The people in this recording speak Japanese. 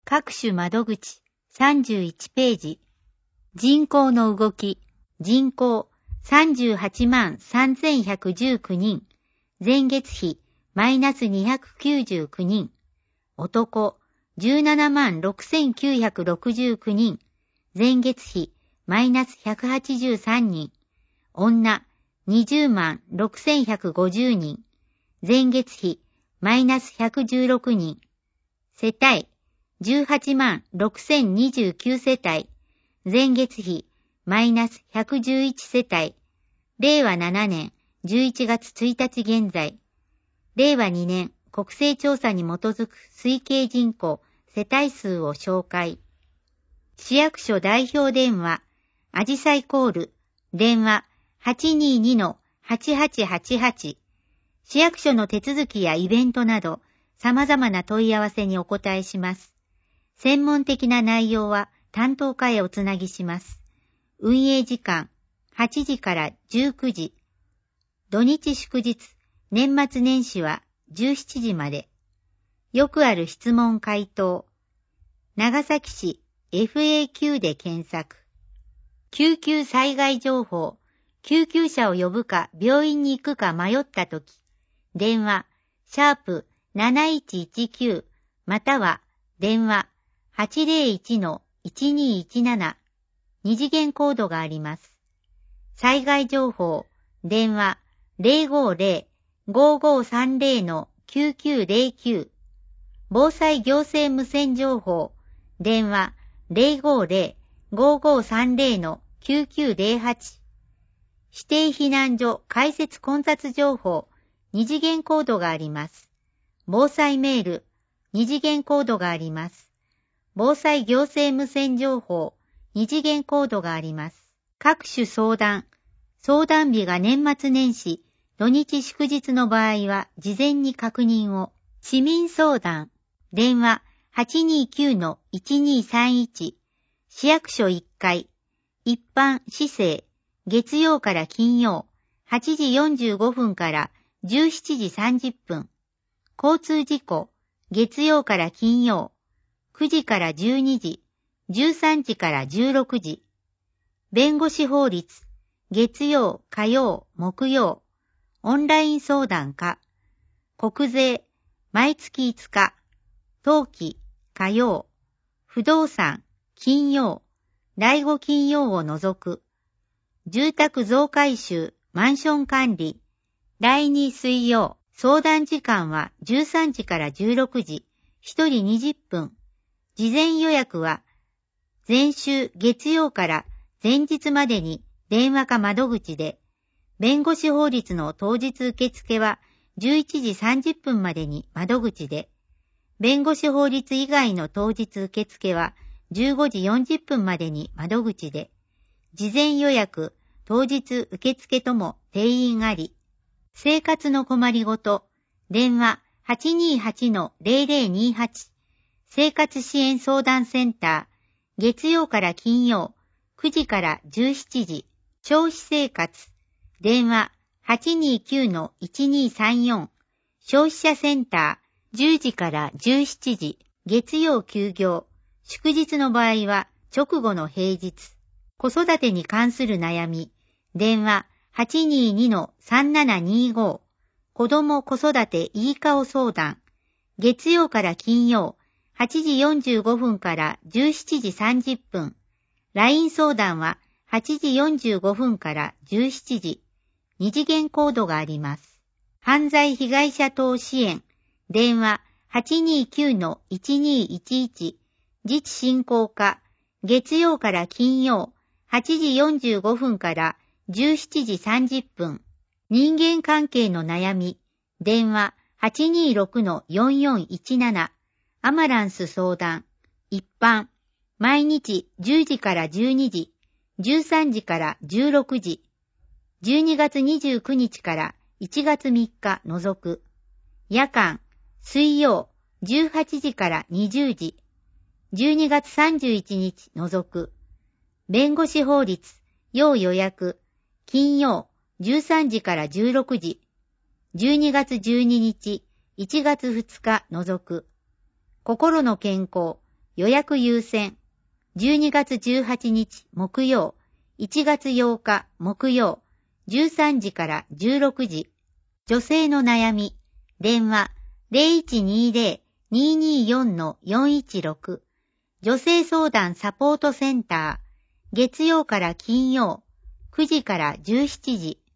各種窓口31ページ。人口の動き。人口38万3119人。前月比マイナス299人。男17万6969人。前月比マイナス183人。女20万6150人。前月比マイナス116人。世帯18万6029世帯。前月比マイナス111世帯。令和7年11月1日現在。令和2年国勢調査に基づく推計人口世帯数を紹介。市役所代表電話、あじさいコール、電話 822-8888。市役所の手続きやイベントなど、様々な問い合わせにお答えします。専門的な内容は担当課へおつなぎします。運営時間、8時から19時。土日祝日、年末年始は17時まで。よくある質問回答。長崎市 FAQ で検索。救急災害情報。救急車を呼ぶか病院に行くか迷ったとき。電話、#7119 または電話 801-1217。二次元コードがあります。災害情報、電話 050-5530-9909。防災行政無線情報、電話 050-5530-9908。指定避難所開設混雑情報、二次元コードがあります。防災メール、二次元コードがあります。防災行政無線情報、二次元コードがあります。各種相談、相談日が年末年始、土日祝日の場合は事前に確認を。市民相談、電話 829-1231。市役所1階、一般市政、月曜から金曜、8時45分から17時30分。交通事故、月曜から金曜、9時から12時、13時から16時。弁護士法律、月曜、火曜、木曜。オンライン相談課。国税、毎月5日。登記、火曜。不動産、金曜。第5金曜を除く。住宅増改修、マンション管理。第2水曜。相談時間は13時から16時。1人20分。事前予約は、前週月曜から前日までに電話か窓口で、弁護士法律の当日受付は11時30分までに窓口で、弁護士法律以外の当日受付は15時40分までに窓口で、事前予約、当日受付とも定員あり、生活の困りごと、電話 828-0028、生活支援相談センター、月曜から金曜、9時から17時、消費生活、電話 829-1234、消費者センター、10時から17時、月曜休業、祝日の場合は直後の平日、子育てに関する悩み、電話 822-3725、子ども子育ていい顔相談、月曜から金曜、8時45分から17時30分。LINE 相談は8時45分から17時。二次元コードがあります。犯罪被害者等支援。電話 829-1211。自治振興課。月曜から金曜。8時45分から17時30分。人間関係の悩み。電話 826-4417。アマランス相談。一般。毎日10時から12時。13時から16時。12月29日から1月3日除く。夜間。水曜。18時から20時。12月31日除く。弁護士法律。要予約。金曜。13時から16時。12月12日。1月2日除く。心の健康、 予約優先。12月18日木曜、1月8日木曜、13時から16時。女性の悩み。電話 0120-224-416。女性相談サポートセンター。月曜から金曜、9時から17時。